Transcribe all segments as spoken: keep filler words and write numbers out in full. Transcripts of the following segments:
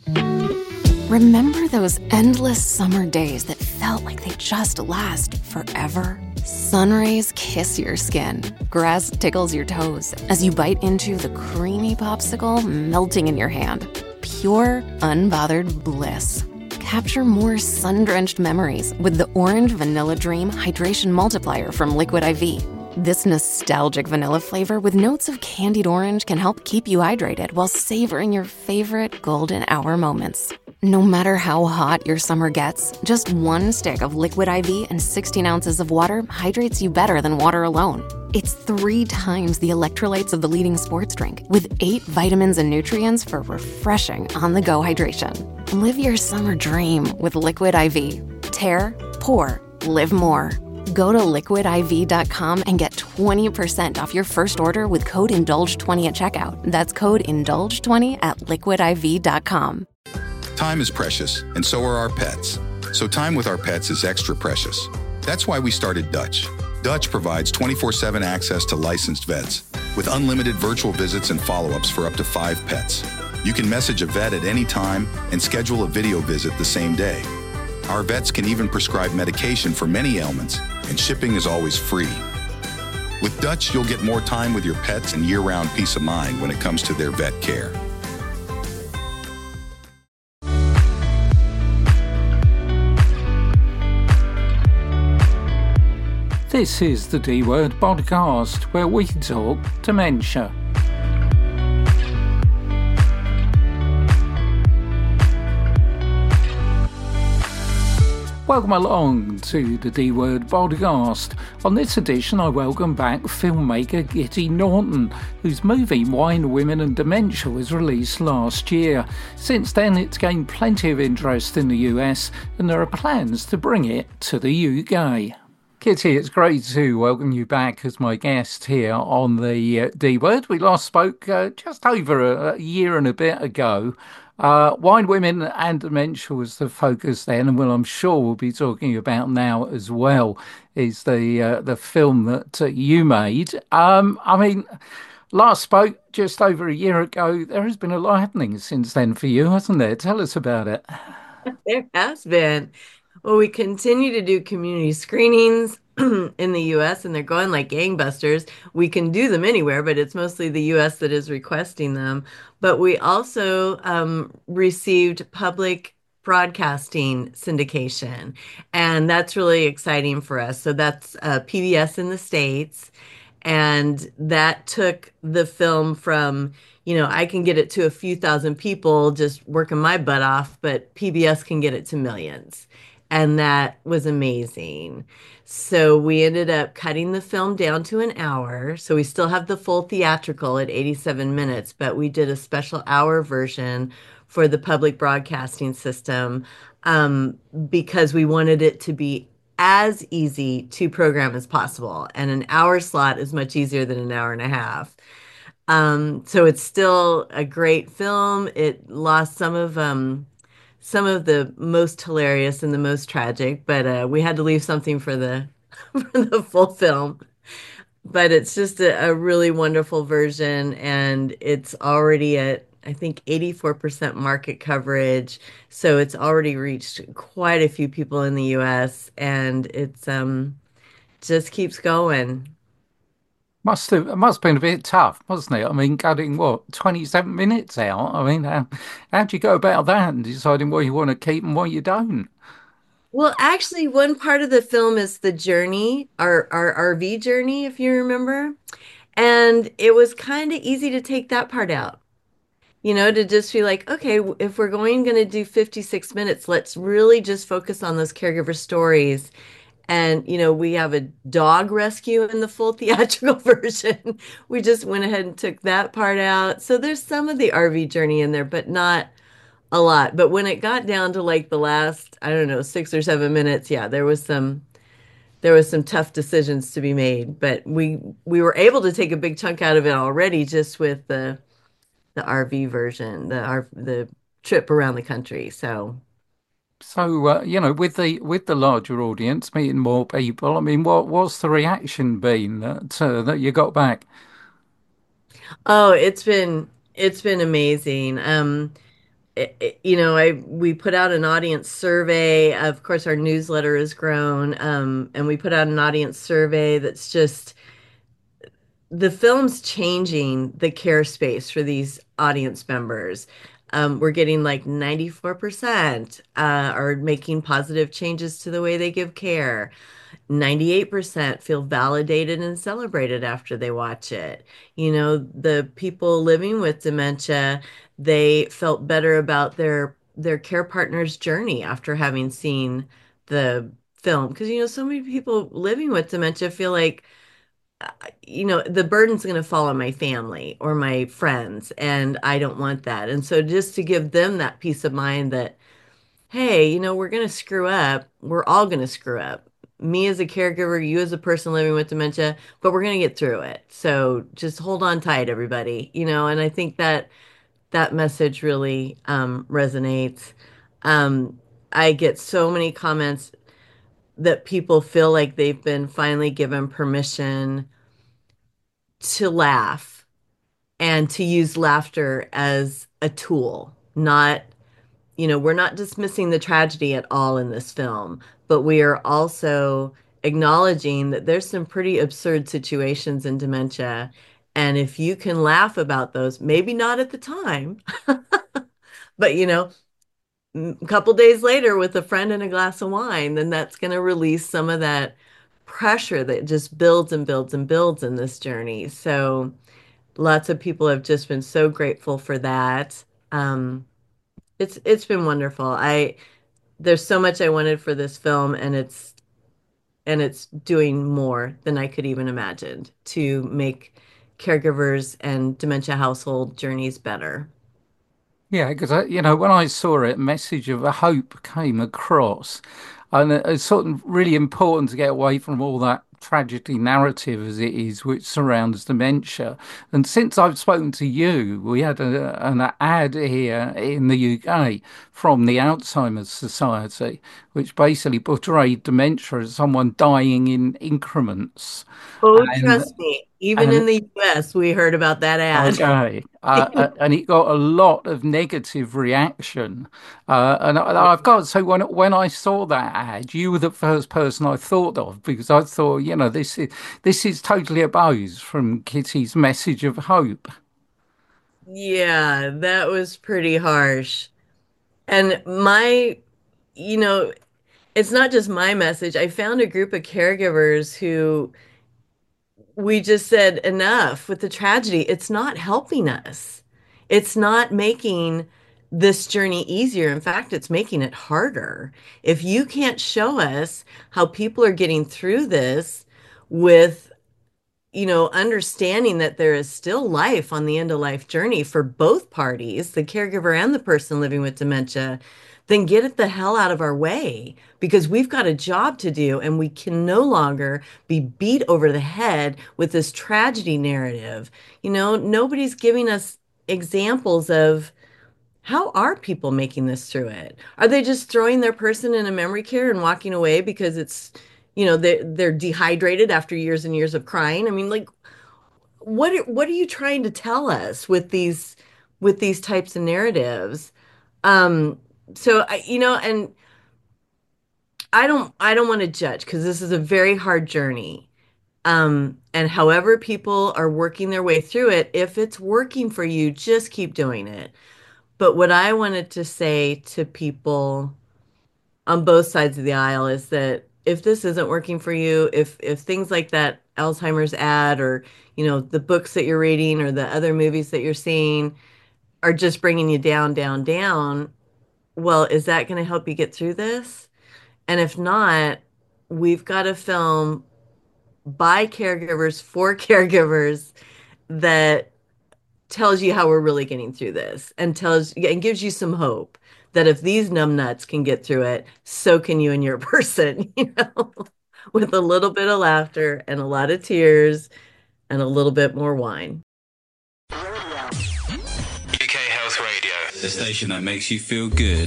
Remember those endless summer days that felt like they just last forever? Sun rays kiss your skin, grass tickles your toes as you bite into the creamy popsicle melting in your hand. Pure, unbothered bliss. Capture more sun-drenched memories with the Orange Vanilla Dream Hydration Multiplier from Liquid I V. This nostalgic vanilla flavor with notes of candied orange can help keep you hydrated while savoring your favorite golden hour moments. No matter how hot your summer gets, just one stick of Liquid I V and sixteen ounces of water hydrates you better than water alone. It's three times the electrolytes of the leading sports drink, with eight vitamins and nutrients for refreshing on-the-go hydration. Live your summer dream with Liquid I V. Tear, pour, live more. Go to liquid I V dot com and get twenty percent off your first order with code indulge twenty at checkout. That's code indulge twenty at liquid I V dot com. Time is precious, and so are our pets. So time with our pets is extra precious. That's why we started Dutch. Dutch provides twenty-four seven access to licensed vets with unlimited virtual visits and follow-ups for up to five pets. You can message a vet at any time and schedule a video visit the same day. Our vets can even prescribe medication for many ailments, and shipping is always free. With Dutch, you'll get more time with your pets and year-round peace of mind when it comes to their vet care. This is the D Word podcast, where we talk dementia. Welcome along to the D Word podcast. On this edition, I welcome back filmmaker Gitty Norton, whose movie Wine, Women and Dementia was released last year. Since then, it's gained plenty of interest in the U S, and there are plans to bring it to the U K. Kitty, it's great to welcome you back as my guest here on the uh, D Word. We last spoke uh, just over a, a year and a bit ago. Uh, Wine, Women and Dementia was the focus then, and well, I'm sure we'll be talking about now as well, is the uh, the film that uh, you made. Um, I mean, last spoke just over a year ago. There has been a lot happening since then for you, hasn't there? Tell us about it. There has been. Well, we continue to do community screenings in the U S, and they're going like gangbusters. We can do them anywhere, but it's mostly the U S that is requesting them. But we also um, received public broadcasting syndication, and that's really exciting for us. So that's uh, P B S in the States, and that took the film from, you know, I can get it to a few thousand people just working my butt off, but P B S can get it to millions. And that was amazing. So we ended up cutting the film down to an hour. So we still have the full theatrical at eighty-seven minutes, but we did a special hour version for the public broadcasting system um, because we wanted it to be as easy to program as possible. And an hour slot is much easier than an hour and a half. Um, so it's still a great film. It lost some of um, some of the most hilarious and the most tragic, but uh, we had to leave something for the for the full film. But it's just a, a really wonderful version, and it's already at, I think, eighty-four percent market coverage. So it's already reached quite a few people in the U S, and it's um just keeps going. Must have, it must have been a bit tough, wasn't it? I mean, cutting what, twenty-seven minutes out? I mean, how, how do you go about that and deciding what you want to keep and what you don't? Well, actually, one part of the film is the journey, our our R V journey, if you remember. And it was kind of easy to take that part out. You know, to just be like, okay, if we're going going to do fifty-six minutes, let's really just focus on those caregiver stories. And, you know, we have a dog rescue in the full theatrical version. We just went ahead and took that part out. So there's some of the R V journey in there, but not a lot. But when it got down to like the last, I don't know, six or seven minutes, yeah, there was some there was some tough decisions to be made. But we we were able to take a big chunk out of it already just with the the R V version, the our the trip around the country. So So, uh, you know, with the with the larger audience, meeting more people, I mean, what what's the reaction been that uh, that you got back? oh, it's been it's been amazing. Um it, it- you know, I we put out an audience survey. Of course, our newsletter has grown, um, and we put out an audience survey that's just the film's changing the care space for these audience members. Um, we're getting like ninety-four percent uh, are making positive changes to the way they give care. ninety-eight percent feel validated and celebrated after they watch it. You know, the people living with dementia, they felt better about their their care partner's journey after having seen the film. Because, you know, so many people living with dementia feel like, you know, the burden's going to fall on my family or my friends, and I don't want that. And so just to give them that peace of mind that, hey, you know, we're going to screw up. We're all going to screw up. Me as a caregiver, you as a person living with dementia, but we're going to get through it. So just hold on tight, everybody. You know, and I think that that message really um, resonates. Um, I get so many comments that people feel like they've been finally given permission to laugh and to use laughter as a tool, not, you know, we're not dismissing the tragedy at all in this film, but we are also acknowledging that there's some pretty absurd situations in dementia. And if you can laugh about those, maybe not at the time, but, you know, a couple days later with a friend and a glass of wine, then that's going to release some of that pressure that just builds and builds and builds in this journey. So lots of people have just been so grateful for that. Um, it's it's been wonderful. I There's so much I wanted for this film, and it's and it's doing more than I could even imagine to make caregivers and dementia household journeys better. Yeah, because you know when I saw it, a message of hope came across, and it- it's sort of really important to get away from all that tragedy narrative as it is, which surrounds dementia. And since I've spoken to you, we had a, an ad here in the U K from the Alzheimer's Society, which basically portrayed dementia as someone dying in increments, Oh, and trust me, even in and the U S, we heard about that ad. Okay, uh, uh, and it got a lot of negative reaction, uh, and I, I've got to say when when I saw that ad, you were the first person I thought of because I thought, you know, this is this is totally opposed from Kitty's message of hope. Yeah, that was pretty harsh. And my, you know, it's not just my message. I found a group of caregivers who we just said enough with the tragedy. It's not helping us. It's not making this journey easier. In fact, it's making it harder. If you can't show us how people are getting through this with, you know, understanding that there is still life on the end of life journey for both parties, the caregiver and the person living with dementia, then get it the hell out of our way because we've got a job to do and we can no longer be beat over the head with this tragedy narrative. You know, nobody's giving us examples of how are people making this through it? Are they just throwing their person in a memory care and walking away because it's, you know, they're they're dehydrated after years and years of crying? I mean, like, what are- what are you trying to tell us with these with these types of narratives? Um, so I, you know, and I don't I don't want to judge because this is a very hard journey. Um, and however people are working their way through it, if it's working for you, just keep doing it. But what I wanted to say to people on both sides of the aisle is that if this isn't working for you, if if things like that Alzheimer's ad or, you know, the books that you're reading or the other movies that you're seeing are just bringing you down, down, down, well, is that going to help you get through this? And if not, we've got a film by caregivers for caregivers that tells you how we're really getting through this and tells and gives you some hope that if these numbnuts can get through it, so can you and your person, you know, with a little bit of laughter and a lot of tears and a little bit more wine. U K Health Radio, the station that makes you feel good.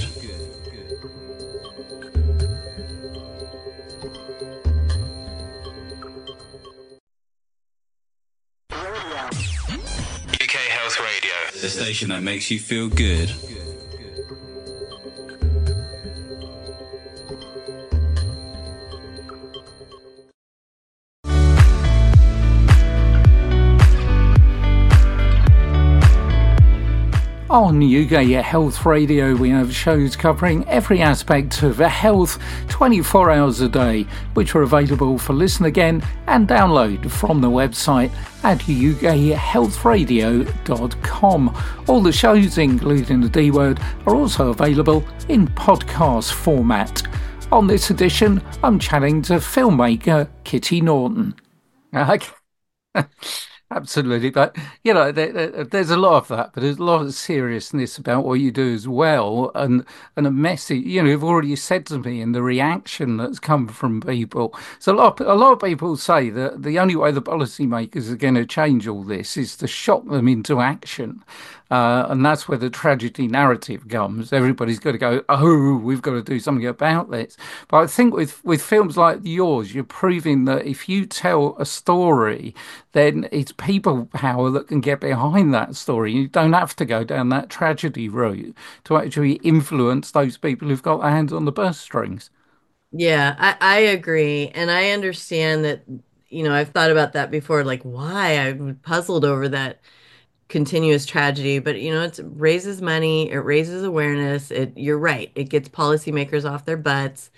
U K Health Radio, the station that makes you feel good. On U K Health Radio, we have shows covering every aspect of health twenty-four hours a day, which are available for listen again and download from the website at u k health radio dot com. All the shows, including the D Word, are also available in podcast format. On this edition, I'm chatting to filmmaker Kitty Norton. Absolutely, but you know, there, there, there's a lot of that, but there's a lot of seriousness about what you do as well, and and a message. You know, you've already said to me, and the reaction that's come from people. So a lot, of, a lot of people say that the only way the policymakers are going to change all this is to shock them into action. Uh, and that's where the tragedy narrative comes. Everybody's got to go, oh, we've got to do something about this. But I think with, with films like yours, you're proving that if you tell a story, then it's people power that can get behind that story. You don't have to go down that tragedy route to actually influence those people who've got their hands on the purse strings. Yeah, I, I agree. And I understand that, you know, I've thought about that before, like why I'm puzzled over that continuous tragedy, but you know, it raises money, it raises awareness. It, you're right, it gets policymakers off their butts.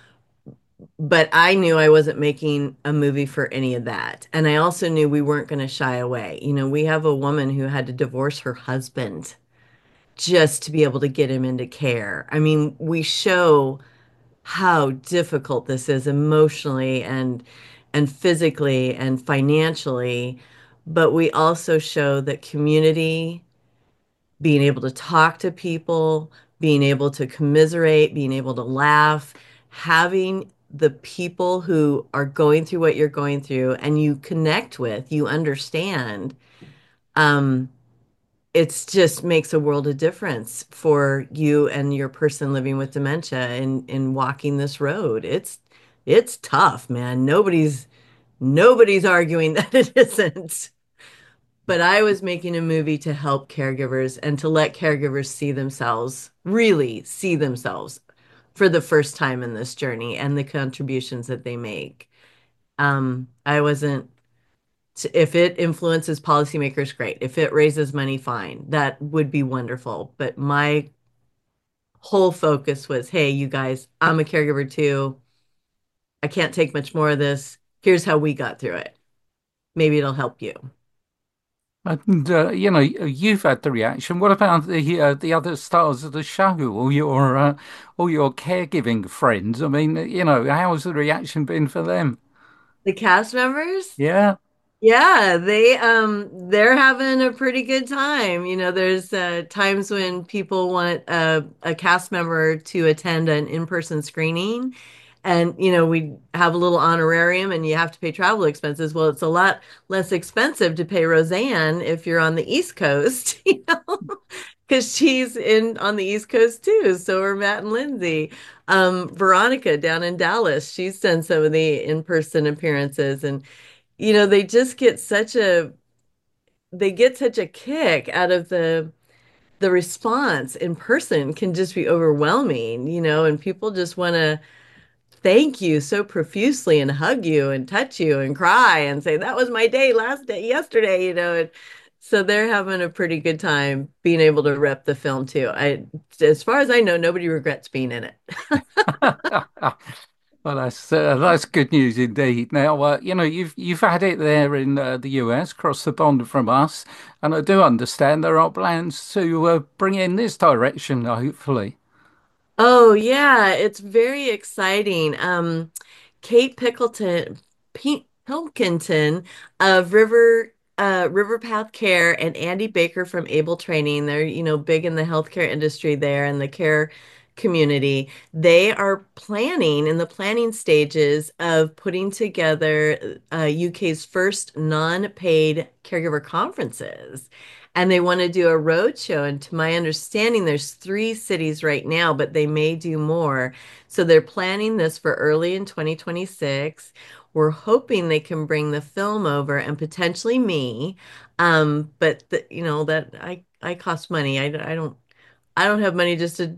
But I knew I wasn't making a movie for any of that. And I also knew we weren't going to shy away. You know, we have a woman who had to divorce her husband just to be able to get him into care. I mean, we show how difficult this is emotionally and and physically and financially, but we also show that community, being able to talk to people, being able to commiserate, being able to laugh, having the people who are going through what you're going through and you connect with, you understand, um, it's just makes a world of difference for you and your person living with dementia in in walking this road. It's it's tough, man. Nobody's nobody's arguing that it isn't. But I was making a movie to help caregivers and to let caregivers see themselves, really see themselves for the first time in this journey and the contributions that they make. Um, I wasn't, if it influences policymakers, great. If it raises money, fine. That would be wonderful. But my whole focus was, hey, you guys, I'm a caregiver too. I can't take much more of this. Here's how we got through it. Maybe it'll help you. And uh, you know, you've had the reaction. What about the uh, the other stars of the show, or your uh, or your caregiving friends? I mean, you know, how's the reaction been for them? The cast members? Yeah. Yeah, they um they're having a pretty good time. You know, there's uh times when people want a, a cast member to attend an in-person screening and you know, we have a little honorarium and you have to pay travel expenses. Well, it's a lot less expensive to pay Roseanne if you're on the East Coast, you know, because she's in on the East Coast too. So are Matt and Lindsay. Um, Veronica down in Dallas, she's done some of the in-person appearances and you know, they just get such a they get such a kick out of the the response in person can just be overwhelming, you know, and people just want to thank you so profusely and hug you and touch you and cry and say that was my day last day yesterday, you know. And so they're having a pretty good time being able to rep the film too. I, as far as I know, nobody regrets being in it. Well, that's uh, that's good news indeed. Now, uh, you know, you've you've had it there in uh, the U S, across the pond from us, and I do understand there are plans to uh, bring in this direction, hopefully. Oh yeah, it's very exciting. Um, Kate Pickleton, P Pilkington of River uh, River Path Care and Andy Baker from Able Training. They're, you know, big in the healthcare industry there and the care community. They are planning in the planning stages of putting together uh, U K's first non-paid caregiver conferences. And they want to do a road show. And to my understanding, there's three cities right now, but they may do more. So they're planning this for early in twenty twenty-six. We're hoping they can bring the film over and potentially me. Um, but the, you know that I I cost money. I, I don't I don't have money just to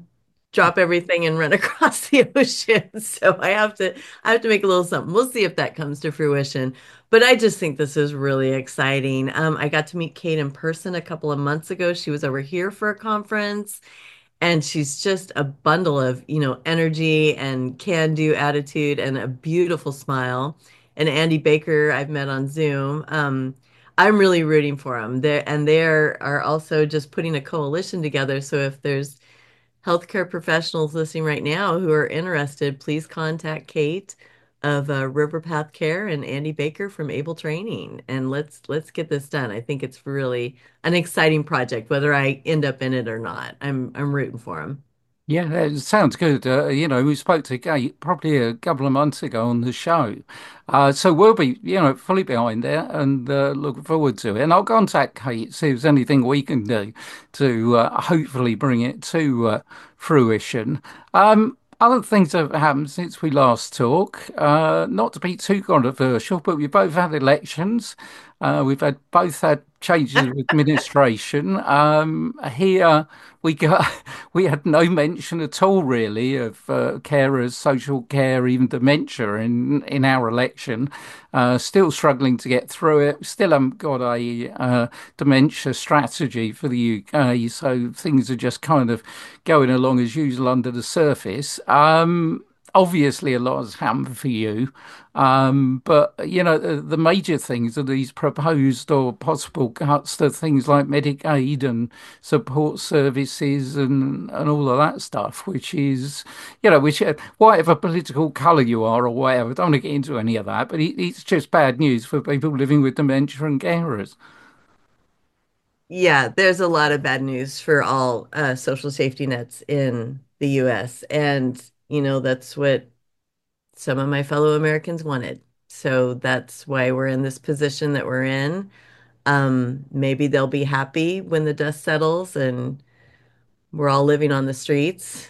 drop everything and run across the ocean. So I have to I have to make a little something. We'll see if that comes to fruition. But I just think this is really exciting. Um, I got to meet Kate in person a couple of months ago. She was over here for a conference, and she's just a bundle of, you know, energy and can-do attitude and a beautiful smile. And Andy Baker, I've met on Zoom. Um, I'm really rooting for them. They and they are also just putting a coalition together. So if there's healthcare professionals listening right now who are interested, please contact Kate of uh, River Path Care and Andy Baker from Able Training, and let's let's get this done. I think it's really an exciting project, whether I end up in it or not. I'm I'm rooting for him. Yeah, it sounds good. Uh, you know, we spoke to Kate probably a couple of months ago on the show. Uh, so we'll be, you know, fully behind there and uh, looking forward to it. And I'll contact Kate, see if there's anything we can do to uh, hopefully bring it to uh, fruition. Um, other things that have happened since we last talked, uh, not to be too controversial, but we both had elections. Uh, we've had both had changes of administration. Um, here we got we had no mention at all, really, of uh, carers, social care, even dementia in in our election. Uh, still struggling to get through it. Still haven't got a uh, dementia strategy for the U K, so things are just kind of going along as usual under the surface. Um, obviously, a lot has happened for you. Um, but you know, the, the major things are these proposed or possible cuts to things like Medicaid and support services and and all of that stuff, which is, you know, which uh, whatever political colour you are or whatever, I don't want to get into any of that, but it, it's just bad news for people living with dementia and carers. Yeah, there's a lot of bad news for all uh, social safety nets in the U S. And, you know, that's what some of my fellow Americans wanted. So that's why we're in this position that we're in. Um, maybe they'll be happy when the dust settles and we're all living on the streets,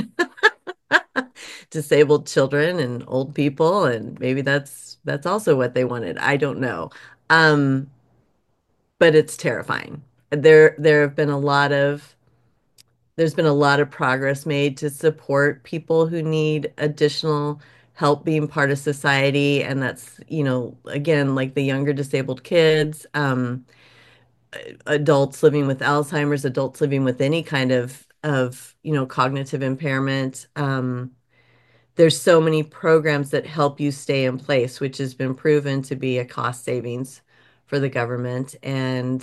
disabled children and old people, and maybe that's that's also what they wanted. I don't know. Um, but it's terrifying. There there have been a lot of there's been a lot of progress made to support people who need additional help being part of society, and that's, you know, again, like the younger disabled kids, um, adults living with Alzheimer's, adults living with any kind of of, you know, cognitive impairment. Um, there's so many programs that help you stay in place, which has been proven to be a cost savings for the government, and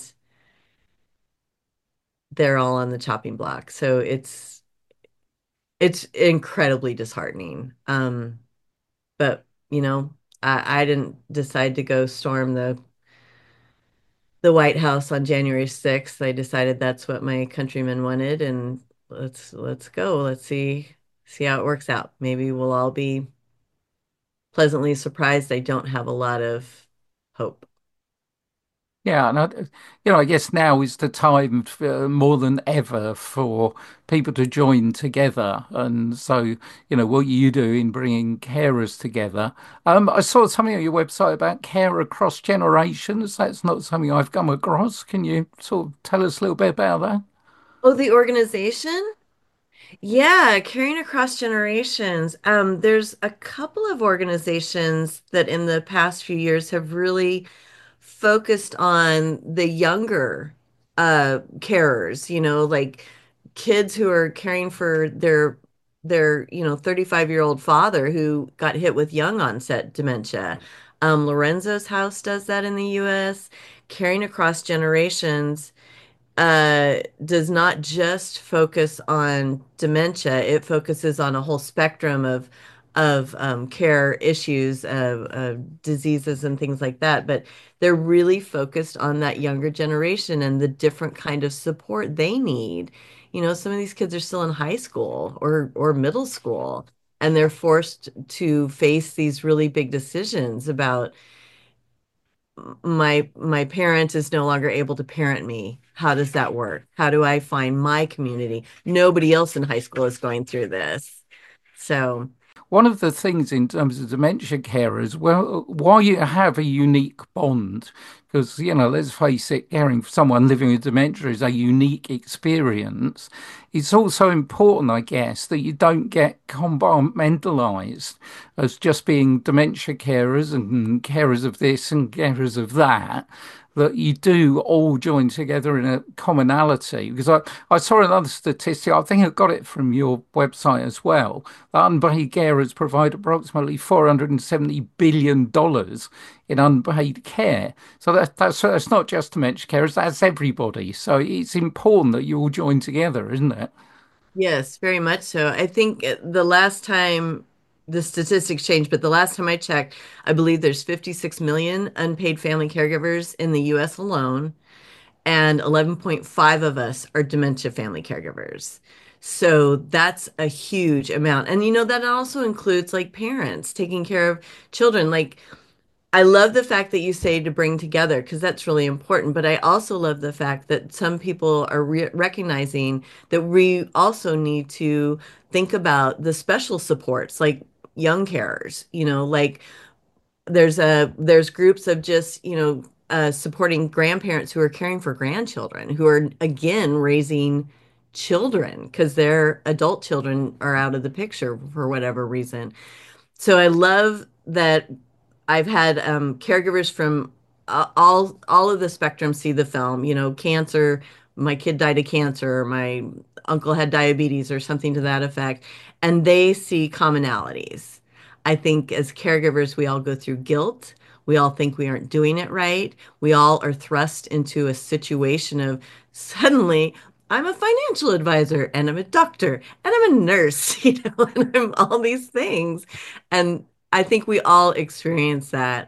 they're all on the chopping block. So it's it's incredibly disheartening. Um, but you know, I, I didn't decide to go storm the the White House on January sixth. I decided that's what my countrymen wanted, and let's let's go. Let's see see how it works out. Maybe we'll all be pleasantly surprised. I don't have a lot of hope. Yeah, and I, you know, I guess now is the time for, more than ever for people to join together. And so, you know, what you do in bringing carers together. Um, I saw something on your website about care across generations. That's not something I've come across. Can you sort of tell us a little bit about that? Oh, the organization? Yeah, carrying across generations. Um, there's a couple of organizations that in the past few years have really focused on the younger uh carers, you know, like kids who are caring for their their, you know, thirty-five year old father who got hit with young onset dementia. Um, Lorenzo's House does that in the U S. Carrying across generations uh, does not just focus on dementia. It focuses on a whole spectrum of of um, care issues, uh, uh, diseases, and things like that. But they're really focused on that younger generation and the different kind of support they need. You know, some of these kids are still in high school or or middle school, and they're forced to face these really big decisions about my my parent is no longer able to parent me. How does that work? How do I find my community? Nobody else in high school is going through this. So, One of the things in terms of dementia carers, well, while you have a unique bond, Because, you know, let's face it, caring for someone living with dementia is a unique experience. It's also important, I guess, that you don't get compartmentalized as just being dementia carers and carers of this and carers of that, that you do all join together in a commonality. Because I, I saw another statistic, I think I got it from your website as well, that unpaid carers provide approximately four hundred seventy billion dollars in unpaid care. So that, that's, that's not just dementia carers, that's everybody. So it's important that you all join together, isn't it? Yes, very much so. I think uh, the last time the statistics changed, but the last time I checked, I believe there's fifty-six million unpaid family caregivers in the U S alone, and eleven point five of us are dementia family caregivers. So that's a huge amount. And you know, that also includes like parents taking care of children. Like, I love the fact that you say to bring together because that's really important. But I also love the fact that some people are re recognizing that we also need to think about the special supports like young carers, you know, like there's a there's groups of just, you know, uh, supporting grandparents who are caring for grandchildren who are again raising children because their adult children are out of the picture for whatever reason. So I love that I've had um, caregivers from uh, all all of the spectrum see the film. You know, cancer. My kid died of cancer. Or my uncle had diabetes, or something to that effect, and they see commonalities. I think as caregivers, we all go through guilt. We all think we aren't doing it right. We all are thrust into a situation of suddenly I'm a financial advisor and I'm a doctor and I'm a nurse, you know, and I'm all these things. And I think we all experience that.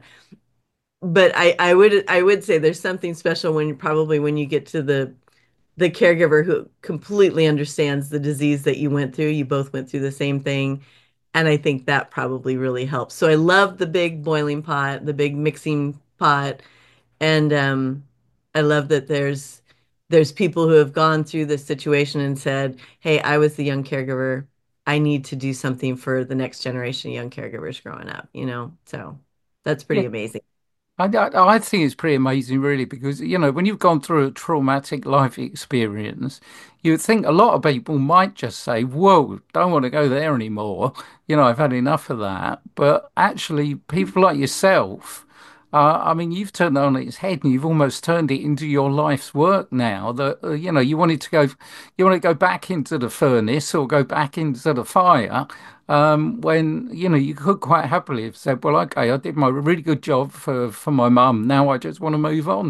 But I, I would I would say there's something special when you probably when you get to the the caregiver who completely understands the disease that you went through. You both went through the same thing. And I think that probably really helps. So I love the big boiling pot, the big mixing pot. And um, I love that there's there's people who have gone through this situation and said, "Hey, I was the young caregiver. I need to do something for the next generation of young caregivers growing up," you know? So that's pretty amazing. I, I I think it's pretty amazing, really, because, you know, when you've gone through a traumatic life experience, you would think a lot of people might just say, whoa, don't want to go there anymore. You know, I've had enough of that. But actually, people like yourself, uh, I mean, you've turned it on its head and you've almost turned it into your life's work now that, uh, you know, you wanted to go, you want to go back into the furnace or go back into the fire um, when, you know, you could quite happily have said, well, okay, I did my really good job for, for my mum. Now I just want to move on.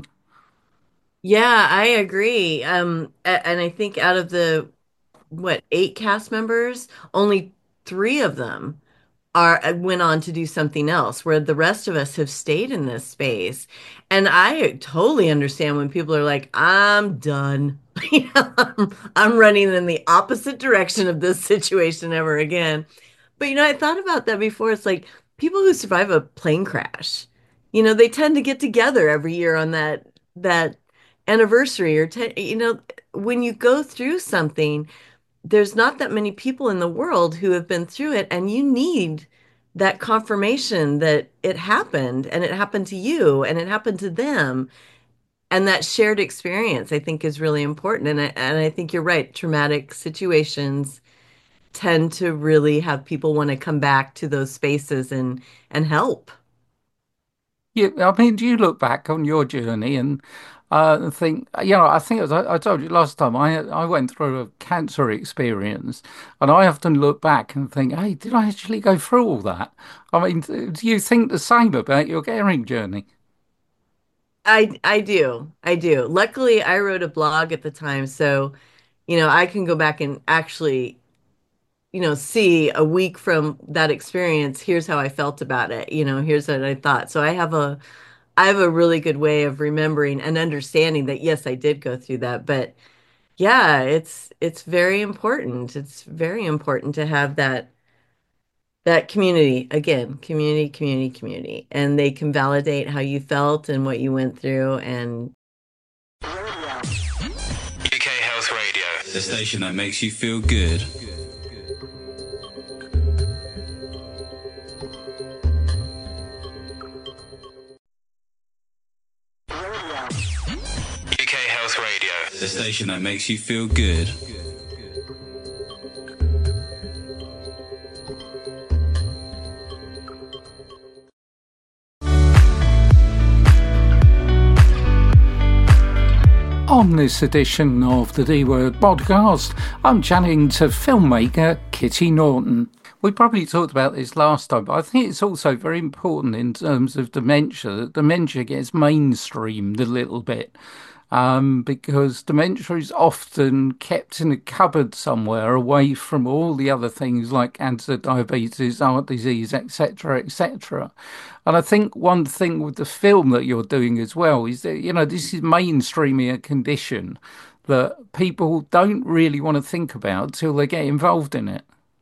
Yeah, I agree. Um, a- and I think out of the what, eight cast members, only three of them are uh, went on to do something else, where the rest of us have stayed in this space. And I totally understand when people are like, I'm done. You know, I'm, I'm running in the opposite direction of this situation ever again. But you know, I thought about that before. It's like people who survive a plane crash, you know, they tend to get together every year on that that anniversary or ten, you know, when you go through something, there's not that many people in the world who have been through it, and you need that confirmation that it happened and it happened to you and it happened to them. And that shared experience, I think, is really important. And I, and I think you're right. Traumatic situations tend to really have people want to come back to those spaces and and help. Yeah, I mean, do you look back on your journey and uh, think, you know, I think as I, I told you last time, I I went through a cancer experience, and I often look back and think, hey, did I actually go through all that? I mean, do you think the same about your caring journey? I I do. I do. Luckily, I wrote a blog at the time, so you know, I can go back and actually, you know, see a week from that experience, here's how I felt about it. You know, here's what I thought. So I have a I have a really good way of remembering and understanding that yes, I did go through that. But yeah, it's it's very important. It's very important to have that that community again, community, community, community. And they can validate how you felt and what you went through and U K Health Radio, the station that makes you feel good. the station that makes you feel good. On this edition of the D Word podcast, I'm chatting to filmmaker Kitty Norton. We probably talked about this last time, but I think it's also very important in terms of dementia, that dementia gets mainstreamed a little bit. Um, because dementia is often kept in a cupboard somewhere away from all the other things like cancer, diabetes, heart disease, et cetera, et cetera. And I think one thing with the film that you're doing as well is that, you know, this is mainstreaming a condition that people don't really want to think about till they get involved in it.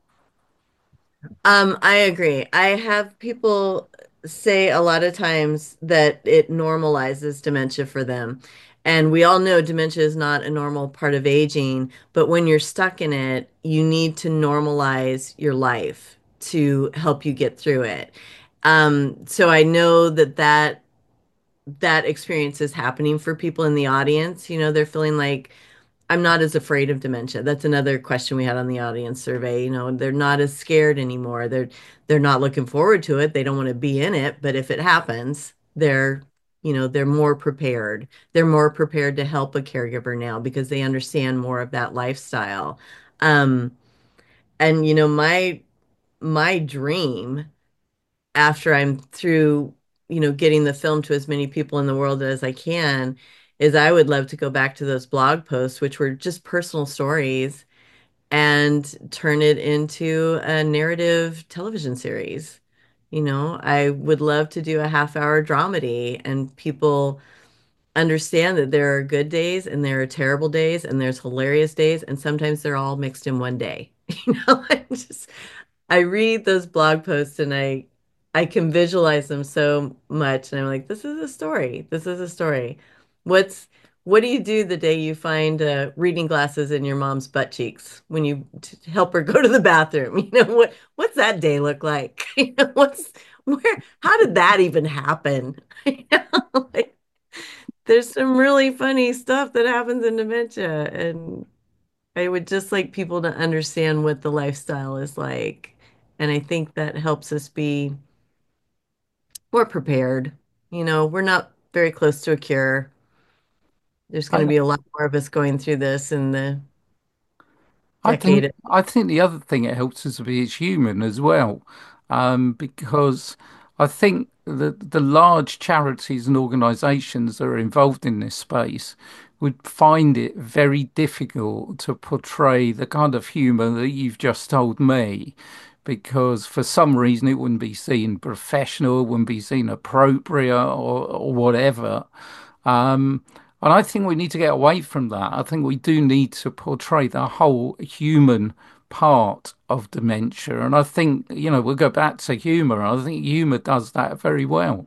Um, I agree. I have people say a lot of times that it normalizes dementia for them. And we all know dementia is not a normal part of aging, but when you're stuck in it, you need to normalize your life to help you get through it. Um, so I know that that that experience is happening for people in the audience. You know, they're feeling like I'm not as afraid of dementia. That's another question we had on the audience survey. You know, they're not as scared anymore. They're they're not looking forward to it. They don't want to be in it, but if it happens, they're, you know, they're more prepared. They're more prepared to help a caregiver now because they understand more of that lifestyle. Um, and you know, my my dream after I'm through, you know, getting the film to as many people in the world as I can, is I would love to go back to those blog posts, which were just personal stories, and turn it into a narrative television series. You know, I would love to do a half hour dramedy and people understand that there are good days and there are terrible days and there's hilarious days and sometimes they're all mixed in one day. You know, I just I read those blog posts and I I can visualize them so much and I'm like, this is a story. This is a story. What's what do you do the day you find uh, reading glasses in your mom's butt cheeks when you t help her go to the bathroom? You know, what what's that day look like? You know, what's where how did that even happen? You know, like, there's some really funny stuff that happens in dementia and I would just like people to understand what the lifestyle is like. And I think that helps us be more prepared. You know, we're not very close to a cure. There's going to I, be a lot more of us going through this in the I think decade. I think the other thing it helps us to be is human as well, um, because I think that the large charities and organisations that are involved in this space would find it very difficult to portray the kind of humour that you've just told me, because for some reason it wouldn't be seen professional, wouldn't be seen appropriate, or, or whatever. Um, and I think we need to get away from that. I think we do need to portray the whole human part of dementia. And I think, you know, we'll go back to humor. I think humor does that very well.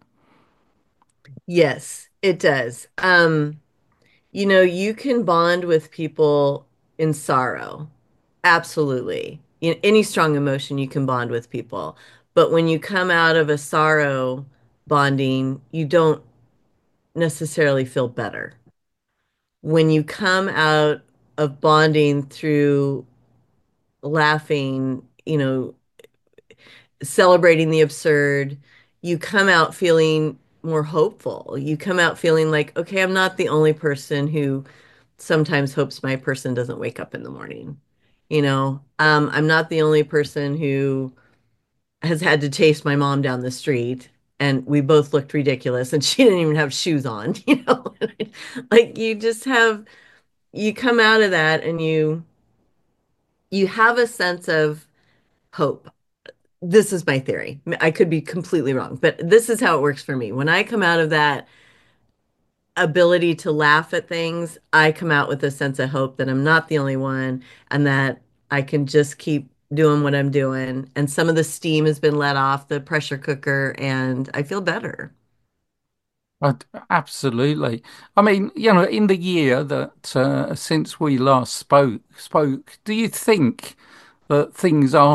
Yes, it does. Um, you know, you can bond with people in sorrow. Absolutely. In any strong emotion, you can bond with people. But when you come out of a sorrow bonding, you don't necessarily feel better. When you come out of bonding through laughing, you know, celebrating the absurd, you come out feeling more hopeful. You come out feeling like, okay, I'm not the only person who sometimes hopes my person doesn't wake up in the morning. You know, um, I'm not the only person who has had to chase my mom down the street and we both looked ridiculous and she didn't even have shoes on, you know. Like you just have you come out of that and you you have a sense of hope. This is my theory. I could be completely wrong, but this is how it works for me. When I come out of that ability to laugh at things, I come out with a sense of hope that I'm not the only one and that I can just keep doing what I'm doing. And some of the steam has been let off the pressure cooker and I feel better. I, absolutely. I mean, you know, in the year that uh, since we last spoke, spoke, do you think that things are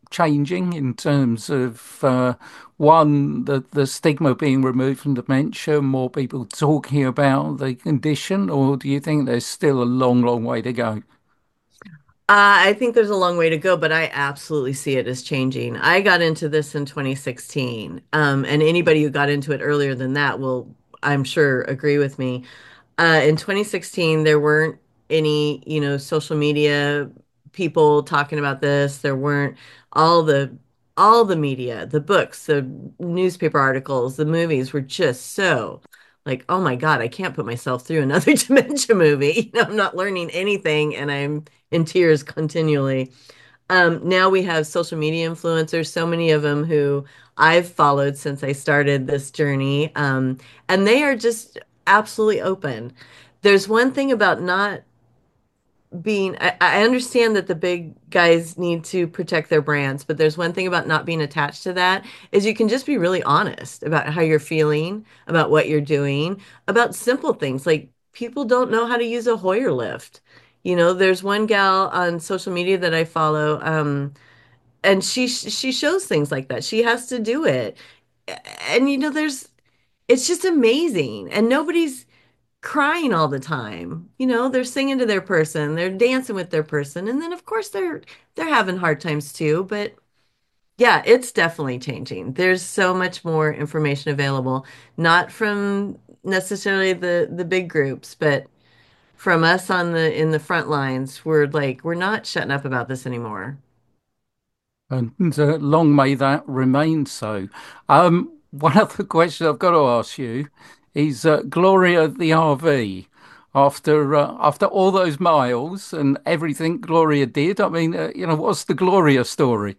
changing in terms of uh, one, the, the stigma being removed from dementia, more people talking about the condition, or do you think there's still a long, long way to go? Uh, I think there's a long way to go, but I absolutely see it as changing. I got into this in twenty sixteen, um, and anybody who got into it earlier than that will, I'm sure, agree with me. Uh, in twenty sixteen, there weren't any, you know, social media people talking about this. There weren't all the all the media, the books, the newspaper articles, the movies were just so like, oh my God, I can't put myself through another dementia movie. You know, I'm not learning anything, and I'm in tears continually. Um, now we have social media influencers, so many of them who I've followed since I started this journey. Um, and they are just absolutely open. There's one thing about not being, I, I understand that the big guys need to protect their brands, but there's one thing about not being attached to that is you can just be really honest about how you're feeling, about what you're doing, about simple things like people don't know how to use a Hoyer lift. You know, there's one gal on social media that I follow, um, and she she shows things like that. She has to do it. And you know, there's it's just amazing. And nobody's crying all the time. You know, they're singing to their person, they're dancing with their person, and then of course they're they're having hard times too, but yeah, it's definitely changing. There's so much more information available, not from necessarily the the big groups, but from us on the in the front lines. We're like, we're not shutting up about this anymore. And uh, long may that remain so. Um, one other question I've got to ask you is uh, Gloria the R V. After uh, after all those miles and everything Gloria did, I mean, uh, you know, what's the Gloria story?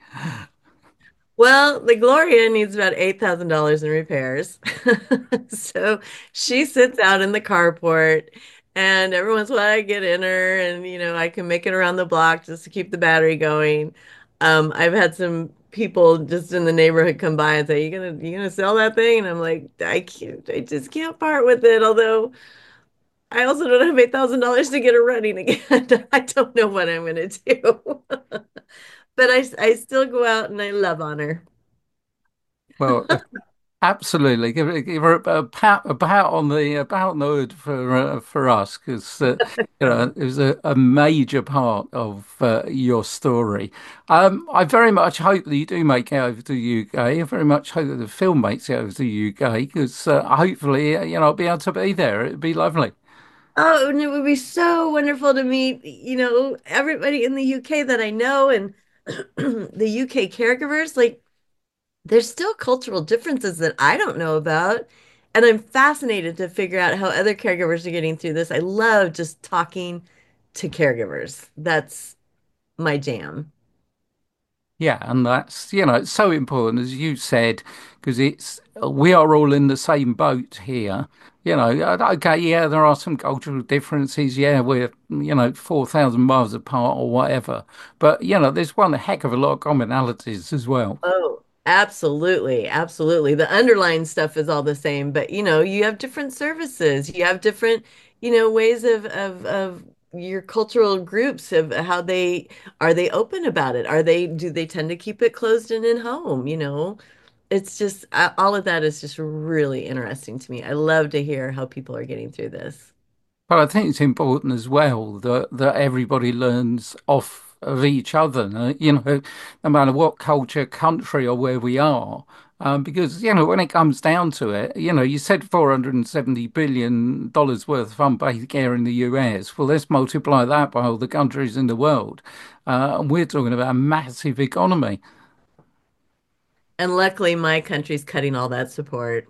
Well, the Gloria needs about eight thousand dollars in repairs. So she sits out in the carport, and every once in a while I get in her, and you know, I can make it around the block just to keep the battery going. Um, I've had some people just in the neighborhood come by and say, "You gonna you gonna sell that thing?" And I'm like, I can't, I just can't part with it. Although I also don't have eight thousand dollars to get her running again. I don't know what I'm gonna do. But I I still go out and I love on her. Well, absolutely. Give her, give her a pat, a pat on the a pat on the hood for uh, for us because uh, you know it was a, a major part of uh, your story. Um, I very much hope that you do make it over to the U K. I very much hope that the film makes it over to the U K because uh, hopefully uh, you know I'll be able to be there. It'd be lovely. Oh, and it would be so wonderful to meet, you know, everybody in the U K that I know and the U K caregivers. Like, there's still cultural differences that I don't know about. And I'm fascinated to figure out how other caregivers are getting through this. I love just talking to caregivers. That's my jam. Yeah, and that's, you know, it's so important, as you said, because it's, we are all in the same boat here. You know, uh, okay, yeah, there are some cultural differences. Yeah, we're, you know, four thousand miles apart or whatever. But, you know, there's one heck of a lot of commonalities as well. Oh, absolutely. Absolutely. The underlying stuff is all the same, but you know, you have different services. You have different, you know, ways of of of your cultural groups of how they are they open about it? Are they do they tend to keep it closed and in home, you know? It's just uh, all of that is just really interesting to me. I love to hear how people are getting through this. But I think it's important as well that that everybody learns off of each other, uh, you know, no matter what culture, country, or where we are. Um, because, you know, when it comes down to it, you know, you said four hundred seventy billion dollars worth of unpaid care in the U S. Well, let's multiply that by all the countries in the world. Uh, and we're talking about a massive economy. And luckily my country's cutting all that support.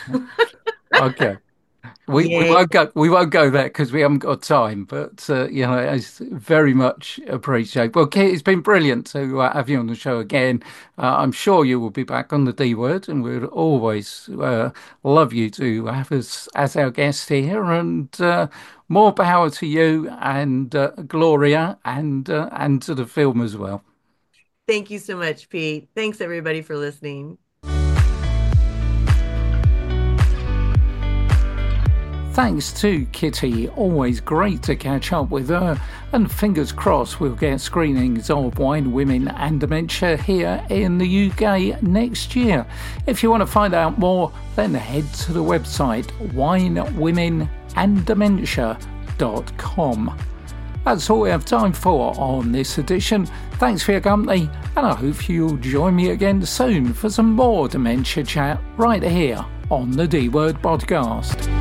Okay. We we Yay. won't go we won't go there because we haven't got time. But uh, you know, it's very much appreciate. Well, Kate, it's been brilliant to uh, have you on the show again. Uh, I'm sure you will be back on the D Word, and we'd always uh, love you to have us as our guest here. And uh, more power to you and uh, Gloria, and uh, and to the film as well. Thank you so much, Pete. Thanks everybody for listening. Thanks to Kitty, always great to catch up with her, and fingers crossed we'll get screenings of Wine, Women and Dementia here in the U K next year. If you want to find out more, then head to the website wine women and dementia dot com. That's all we have time for on this edition. Thanks for your company, and I hope you'll join me again soon for some more dementia chat right here on the D Word Podcast.